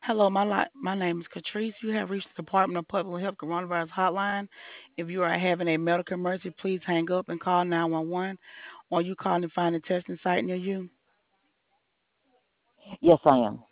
Hello, my name is Catrice. You have reached the Department of Public Health Coronavirus Hotline. If you are having a medical emergency, please hang up and call 911, or you call and find a testing site near you. Yes, I am.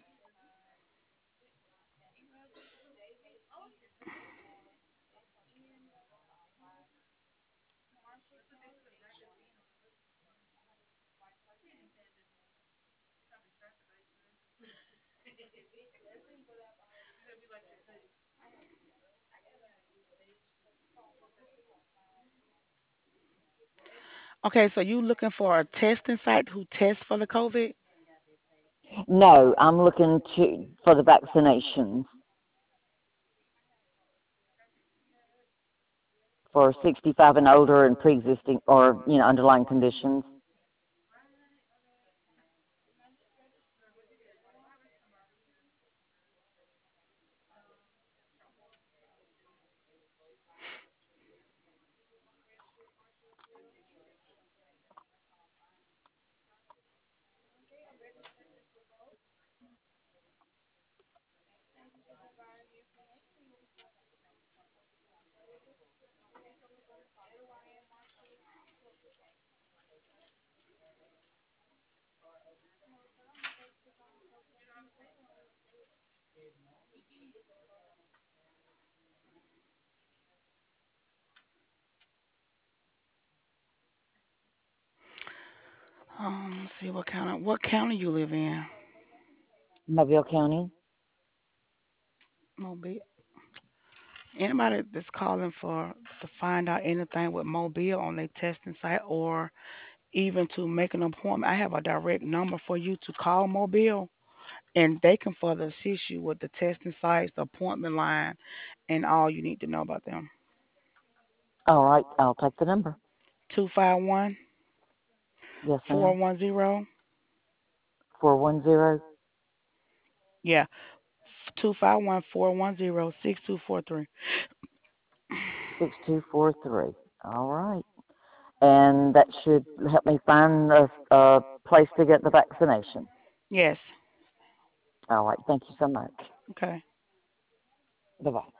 Okay, so you looking for a testing site who tests for the COVID? No, I'm looking to for the vaccinations for 65 and older and pre-existing or underlying conditions. Let's see what county you live in. Mobile County. Mobile. Anybody that's calling for to find out anything with Mobile on their testing site or even to make an appointment, I have a direct number for you to call Mobile, and they can further assist you with the testing sites, the appointment line, and all you need to know about them. All right, I'll take the number. 251 Yes, four ma'am. one zero. 410 Yeah, 251 410 6243. 6243. All right. And that should help me find a place to get the vaccination. Yes. All right. Thank you so much. Okay. Bye bye.